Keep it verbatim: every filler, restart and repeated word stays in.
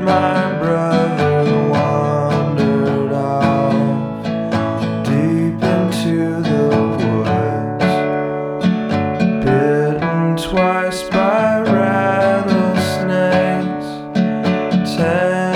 My brother wandered off deep into the woods, bitten twice by rattlesnakes. Ten